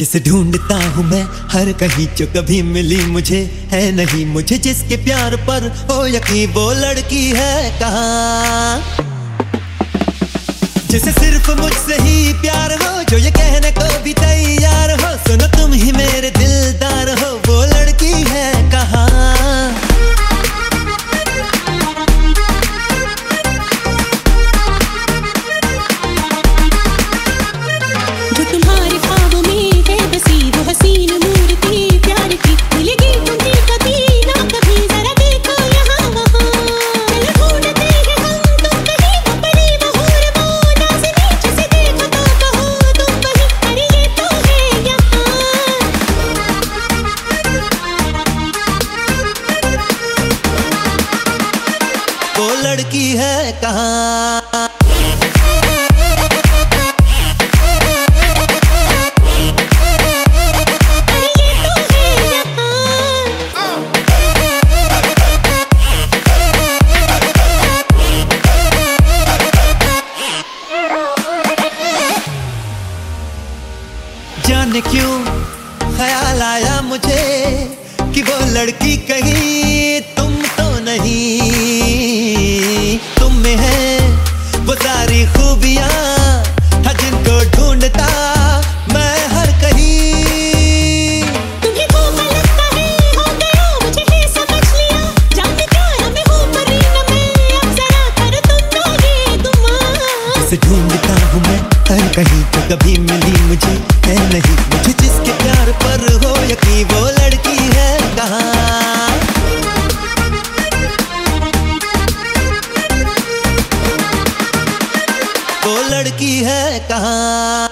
जिसे ढूंढता हूँ मैं हर कहीं, जो कभी मिली मुझे है नहीं। मुझे जिसके प्यार पर हो यकीन, वो लड़की है कहाँ। जिसे सिर्फ मुझसे ही प्यार हो, जो ये कहने को भी तैयार हो, सुनो तुम ही मेरे दिलदार हो, वो लड़की है कहाँ। जो तुम्हारे ख्वाबों में है बसी, वो हसीन मूर्ति प्यार की, मिलेगी तुम्हें कभी ना कभी, जरा देखो यहाँ वहाँ। ढूंढते हैं हम तुम कहीं, वो परी वो हूर वो नाज़नी, जिसे देखो तो कहो तुम वही, अरे ये तो है यहाँ। वो लड़की है कहाँ। जाने क्यों ख्याल आया मुझे कि वो लड़की कहीं तुम तो नहीं। तुम में है वो सारी खूबियां, हाँ जिनको ढूंढता मैं हर कहीं। तुम्हें धोखा लगता है, हो गया मुझे है समझ लिया, जाने क्या मैं हूँ परी न मैं, अब जरा कर तुम ना ये गुमान। जिसे ढूंढता हूँ मैं हर कहीं, जो कभी मिली मुझे है नहीं। मुझे जिसके प्यार पर हो यकीन, वो लड़की है कहाँ। वो लड़की है कहाँ।